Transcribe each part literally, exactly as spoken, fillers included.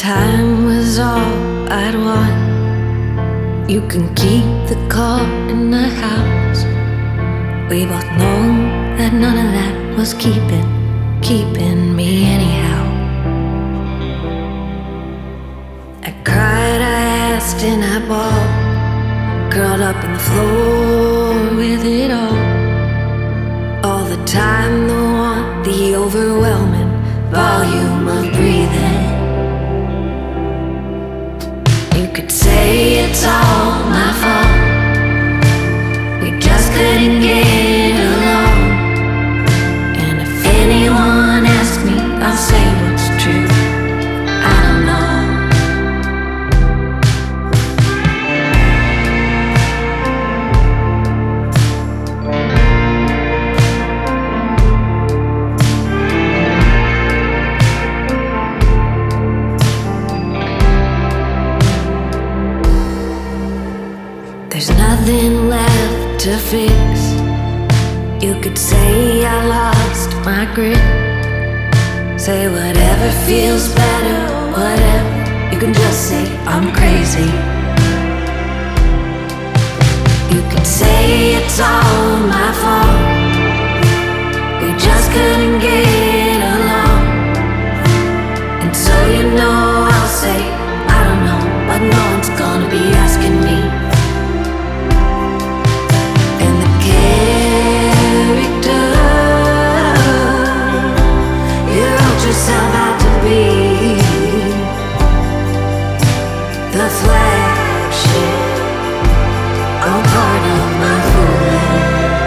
time was all I'd want. You can keep the car in the house. We both know that none of that was keeping, keeping me anyhow. I cried, I asked, and I bawled, curled up on the floor with it all. All the time, the want, the overwhelming volume of breathing. You could say it's all my fault. We just couldn't get along. And if anyone asks me, I'll say what's true. I don't know. There's nothing left to fix. You could say I lost my grip. Say whatever feels better, whatever. You can just say I'm crazy. You could say it's all my fault. We just couldn't get along. And so you know I'll say I don't know, but no one's gonna be asking me. Yourself out to be the flagship, all part of my fooling.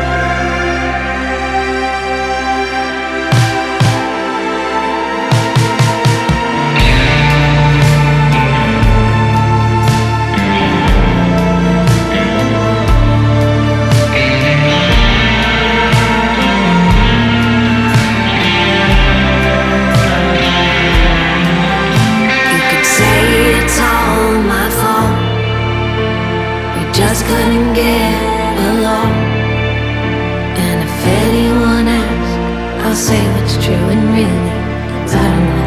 Just couldn't get along. And if anyone asks, I'll say what's true, and really, I don't know.